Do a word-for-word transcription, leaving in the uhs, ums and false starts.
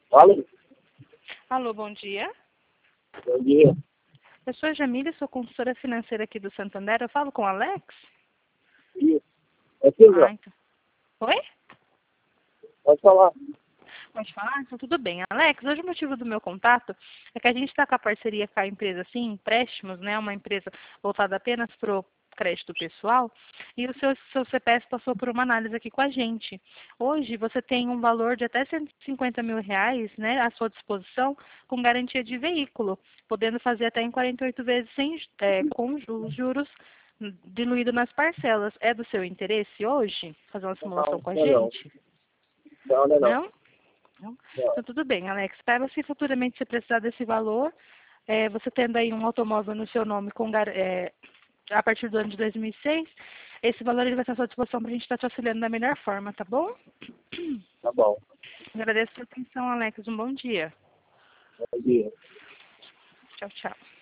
Alô? Alô, bom dia. Bom dia. Eu sou a Jamília, sou consultora financeira aqui do Santander. Eu falo com o Alex? Isso. É Silvia. Ah, então. Oi? Pode falar. Pode falar? Então, tudo bem. Alex, hoje o motivo do meu contato é que a gente está com a parceria com a empresa, assim, Empréstimos, né? Uma empresa voltada apenas para o crédito pessoal. E o seu, seu C P F passou por uma análise aqui com a gente. Hoje, você tem um valor de até cento e cinquenta mil reais, né, à sua disposição, com garantia de veículo, podendo fazer até em quarenta e oito vezes sem, é, com os juros diluído nas parcelas. É do seu interesse hoje fazer uma simulação Não, com a não, não. gente? Não, não, não. Não? Não? Não. Então, tudo bem, Alex. Para se futuramente você precisar desse valor, é, você tendo aí um automóvel no seu nome com, gar- é, a partir do ano de dois mil e seis, esse valor ele vai estar à sua disposição para a gente estar te auxiliando da melhor forma, tá bom? Tá bom. Agradeço a sua atenção, Alex. Um bom dia. Bom dia. Tchau, tchau.